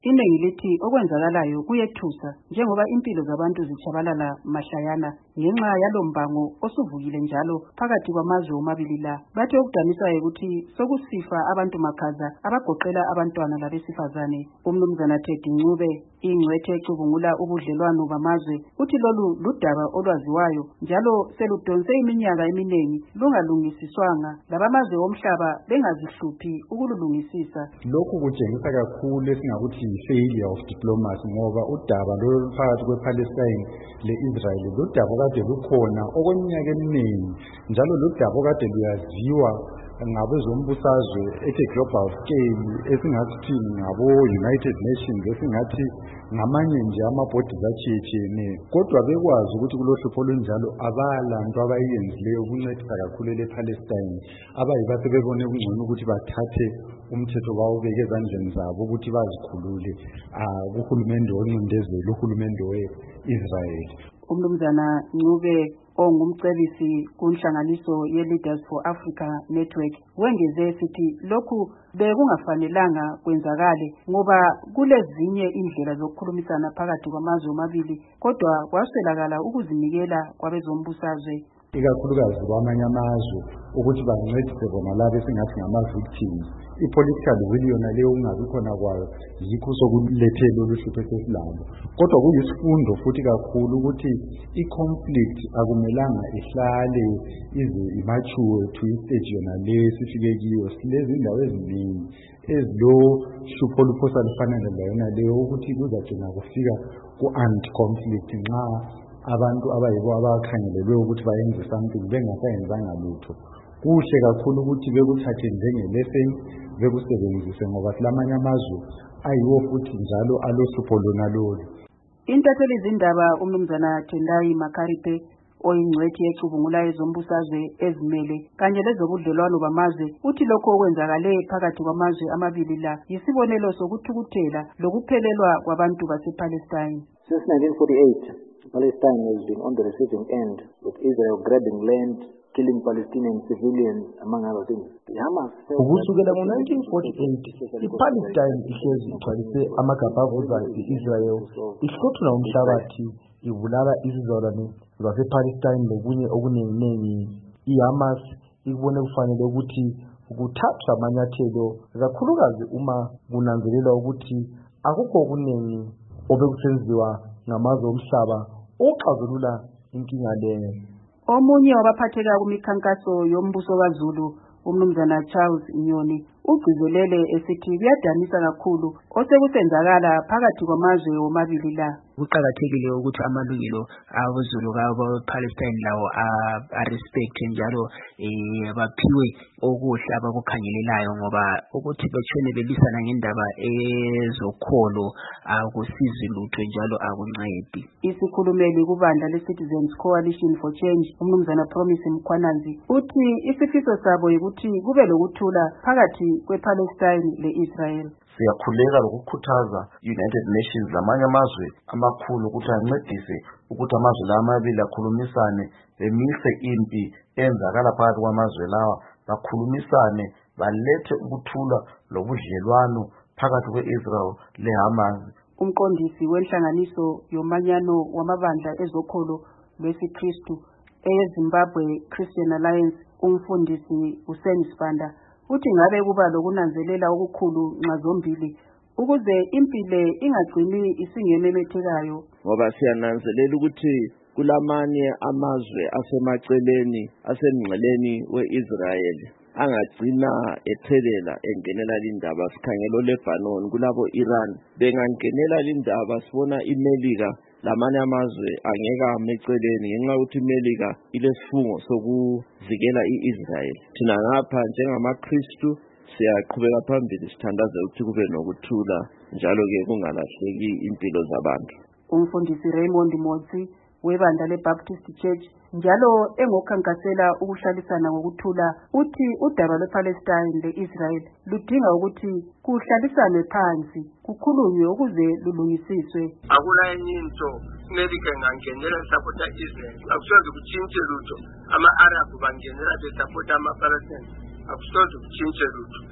Iningi lithi okwenzakalayo kuyethusa njengoba impilo zabantu zichabalala mahlayana ngenxa yalombango osuvukile njalo phakathi kwamazwe omabili la. Bathi okudanisayo ukuthi sokusifa abantu makhaza abagoqela abantwana labesifazane. Umnumzana Teddy Ncube, ingcwethe ecubungula ubudlelwano bamazwe, uthi lolu ludaba olwaziwayo njalo seludonse iminyaka eminingi lungalungisiswanga labamazwe omhlaba bengazihluphi ukululungisisa. Lokhu kutshengisa kakhulu esingakuthi failure of diplomacy ngoba udaba phakathi kwePalestine le-Israel ludaba kade lukhona okweminyaka eminingi njalo ludaba kade luyaziwa ngabezombusazwe global scale esingathi ngabo-United Nations esingathi ngamanye nje amabhodizi atshiyetshiyeneyo, kodwa bekwazi ukuthi kulohlupho olunjalo abalanto abayenzileyo ukuncedisa kakhulu lePalestine abayiba sebebone kungcono ukuthi bathathe umthetho bawubeke ezandleni zabo ukuthi bazikhulule kuhulumende oncindezelo uhulumende we-Israel. Umnumzana Ncube ongumcebisi kunhlanganiso ye-Leaders for Africa Network wengeze sithi lokhu bekungafanelanga kwenzakale ngoba kulezinye indlela zokukhulumisana phakathi kwamazwe omabili kodwa kwaswelakala ukuzinikela kwabezombusazwe ikakhulukazi kwamanye amazwe ukuthi bancedise bona labo esingathi ngama-victims. I-political will yona leyo ungabi khona kwayo yikho sokulethe lolu hlupho esesilalo, kodwa kuyisifundo futhi kakhulu ukuthi i-conflict akumelanga ihlale ize imature to istage yona le sifike kiyo. Silezi indawo eziningi ezilohlupho oluphosa lufanele layona leyo ukuthi kuzagcina kufika ku-armed conflict nxa abantu abayibo abakhangelelwe ukuthi bayenze something bengasayenzanga lutho. Kuhle kakhulu ukuthi bekuthathe njenge-lesson bekusebenzise ngoba silamanye amazwe ayiwo futhi njalo alohlupho lona lolu. Intatheli zindaba umnumzana Tendai Makaripe oyingcwethi ecubungula ezombusazwe ezimele kanye lezobudlelwano bamazwe uthi lokho okwenzakale phakathi kwamazwe amabili la yisibonelo sokuthukuthela lokuphelelwa kwabantu basePalestine. Since 1948 Palestine has been on the receiving end, with Israel grabbing land, killing Palestinian civilians, among other things. Ukusukela ngo-1948, iPalestine ihlezi ithwalise amagabavuza i-Israel, ihlothula umhlabathi, ibulala izizalwane zasePalestine lokunye okuningi. IHamas ikubone kufanele ukuthi kuthathwe amanyathelo kakhulukazi uma kunanzelelwa ukuthi akukho okuningi obekusenziwa ngamazwe omhlaba oxazulula inkinga leyo. Omunye wabaphatheka kumikhankaso yombuso kaZulu umnumzana Charles Nyoni ugcizelele esithi kuyadanisa kakhulu osekusenzakala phakathi kwamazwe omabili la. Kuqakathekile ukuthi amalungelo abeZulu kaBaPalestine lawo a-respect njalo baphiwe okuhle abakukhangelelayo ngoba ukuthi betshene belisana ngendaba ezokholo akusizi lutho njalo akuncedi. Isikhulumeli kubandla le-Citizens Coalition for Change umnumzana Promise Mkhwananzi uthi isifiso sabo ukuthi kube lokuthula phakathi kwePalestine le-Israel. Siyakhuleka lokukhuthaza United Nations lamanye amazwe amakhulu ukuthi ancedise ukuthi amazwe la amabili akhulumisane bemise impi enzakala phakathi kwamazwe lawa, bakhulumisane balethe ukuthula lobudlelwano phakathi kwe-Israel le-Hamas. Umqondisi wenhlanganiso yomanyano wamabandla ezokholo lwesiKristu eZimbabwe Christian Alliance umfundisi Hussein Sibanda uthi ngabe kuba lokunanzelela okukhulu nxa zombili ukuze impilo ingagcini isingememethekayo ngoba siyananzelela ukuthi kulamanye amazwe asemaceleni asemngceleni we-Israel angagcina ethelela engenela lindaba. Sikhangela leBanon kulabo Iran bengangenela lindaba sibona iMelika lamanye amazwe angeka ameceleni ngenxa ukuthi iMelika ilesifungo sokuvikela i-Israel. Thina ngapha njengamaKristu siyaqhubeka phambili sithandaze ukuthi kube nokuthula njalo ke kungalahleki impilo zabantu. Umfundisi Raymond Motsi webandla leBaptist Church njalo engokhankasela ukuhlalisana ngokuthula uthi udaba lwePalestine le-Israel ludinga ukuthi kuhlalisane phansi kukhulunywe ukuze lulungisiswe. Akula enye into America ngangenela support Israel akusoze kutshintshe lutho ama-Arab bangenela besupporta ama-Palestine akusoze kutshintshe lutho.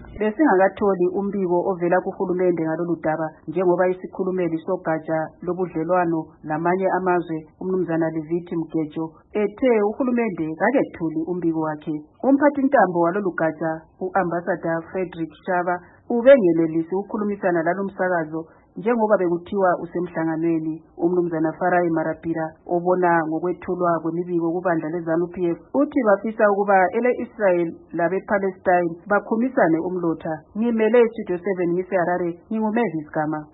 besingakatholi umbiko ovela kuhulumende ngalolu daba njengoba isikhulumeli sogatsha lobudlelwano lamanye amazwe umnumzana Levithi Mgejo ethe uhulumende kakethuli umbiko wakhe. Umphathintambo walolu gatsha uAmbassador Frederick Shaba ubengenelisi ukukhulumisana lalomsakazo njengoba bekuthiwa usemhlanganweni. Umnumzana Farai Marapira obona ngokwethulwa kwemibiko kubandla leZANU-PF uthi bafisa ukuba ele-Israel labe-Palestine bakhumisane umlotha. Ngimele Studio 7 ngiseHarare, nginguMavis Gama.